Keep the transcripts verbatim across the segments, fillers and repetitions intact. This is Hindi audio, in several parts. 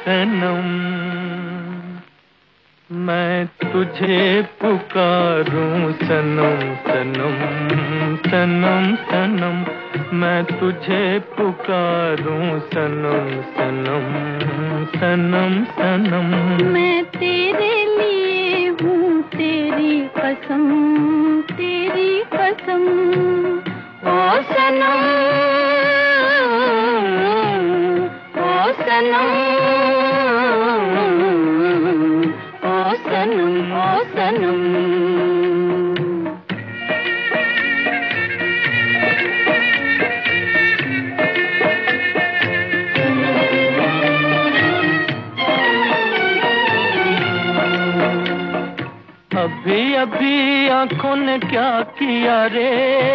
सनम, मैं तुझे पुकारूं सनम सनम सनम सनम, मैं तुझे पुकारूं सनम सनम सनम सनम। मैं तेरे लिए हूँ तेरी कसम, तेरी कसम ओ सनम, ओ सनम, ओ सनम, ओ सनम। अभी अभी आंखों ने क्या किया रे,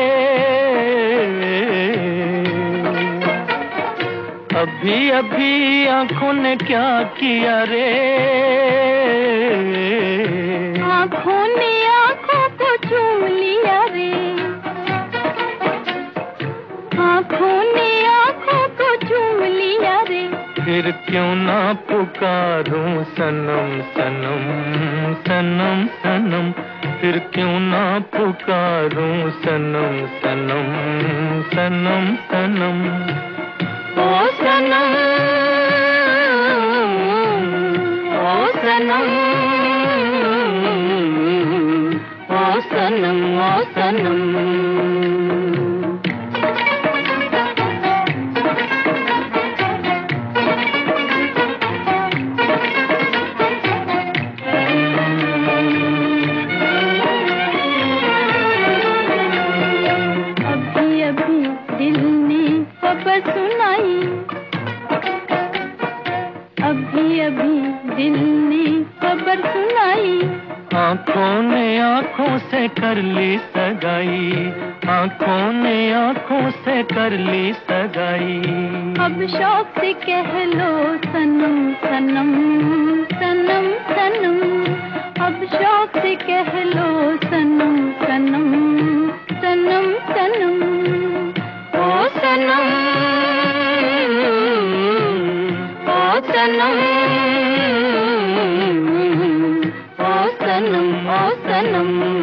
अभी अभी आंखों ने क्या किया रे, आंखों ने आंखों को चूम लिया रे, आंखों ने आंखों को चूम लिया रे। फिर क्यों ना पुकारूं सनम सनम सनम सनम, फिर क्यों ना पुकारूं सनम सनम सनम सनम। ओ सनम, ओ सनम, ओ सनम, ओ सनम। खबर सुनाई, अभी अभी दिल ने खबर सुनाई। आँखों ने आँखों से कर ली सगाई, आँखों ने आँखों से कर ली सगाई। अब शौक से कह लो सनम सनम सनम सनम, अब शौक से कह लो सनम सनम सनम सनम ओ सनम, ओ सनम, ओ सनम, ओ सनम।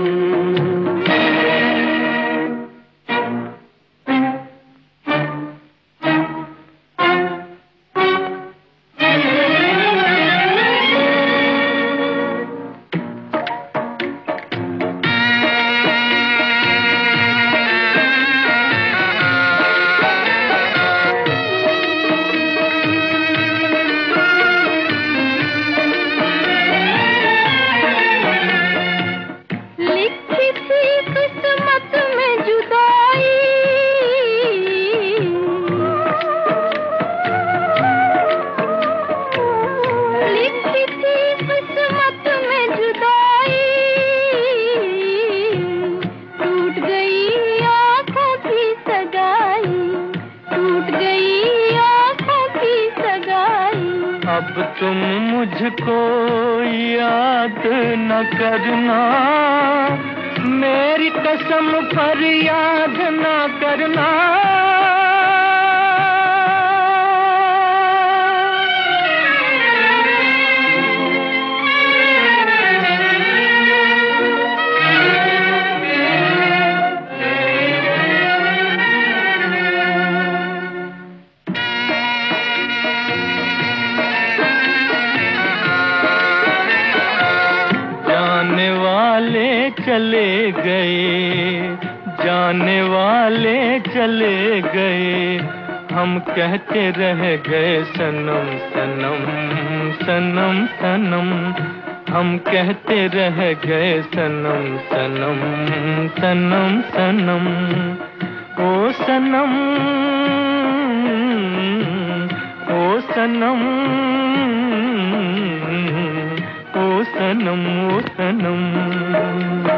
अब तुम मुझको याद न करना, मेरी कसम पर याद न करना। चले गए, जाने वाले चले गए, हम कहते रह गए सनम सनम सनम सनम, हम कहते रह गए सनम सनम सनम सनम। ओ सनम, ओ सनम, ओ सनम, ओ सनम।